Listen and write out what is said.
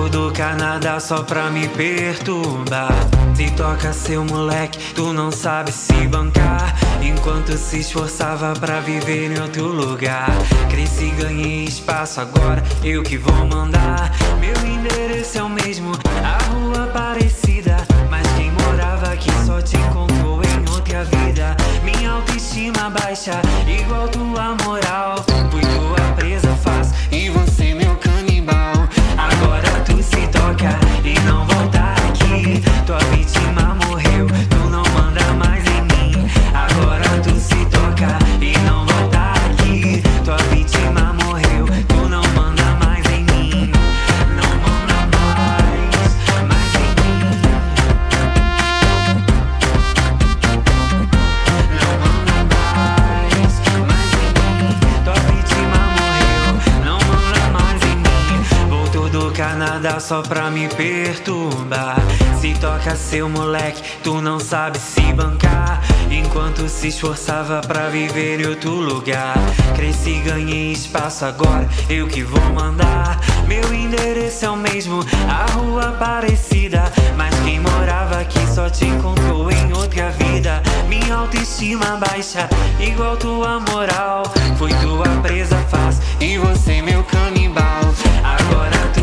Voltou do Canadá só pra me perturbar. Se toca seu moleque, tu não sabe se bancar. Enquanto se esforçava pra viver em outro lugar. Cresci, ganhei espaço, agora eu que vou mandar. Meu endereço é o mesmo, a rua parecida, mas quem morava aqui só te encontrou em outra vida. Minha autoestima baixa, igual tua moral. Fui tua presa fácil e você meu canibal. Agora tu se toca e não volta aqui. Tua vítima morreu, tu não manda mais em mim. Agora tu se toca e não volta aqui. Tua vítima morreu, tu não manda mais em mim. Não manda mais em mim. Não manda mais em mim. Tua vítima morreu, não manda mais em mim. Voltou do Canadá só pra me perturbar. Se toca seu moleque, tu não sabe se bancar. Enquanto se esforçava pra viver em outro lugar. Cresci, ganhei espaço, agora eu que vou mandar. Meu endereço é o mesmo, a rua parecida, mas quem morava aqui só te encontrou em outra vida. Minha autoestima baixa, igual tua moral. Foi tua presa fácil e você meu canibal. Agora tu